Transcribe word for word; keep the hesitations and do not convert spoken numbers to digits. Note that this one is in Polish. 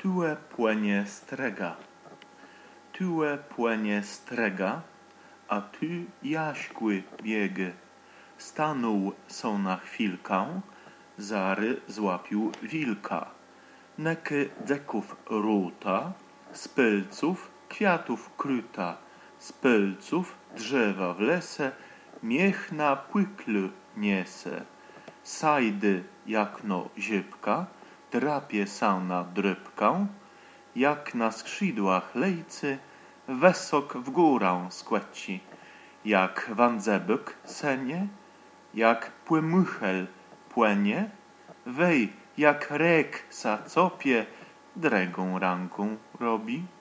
Tue płenie strega. Tue płenie strega, a tu Jaśkły biegę. Stanął są na chwilkę, zary złapił wilka. Neky deków ruta, z pylców kwiatów kryta, z pylców drzewa w lese, miech na płyklu niese. Sajdy jakno ziepka, drapie się na drybkę, jak na skrzydłach lejcy, wesok w górę skłeci, jak wandzebyk senie, jak płymychel płenie, wej jak rek sa copie, dregą ranką robi.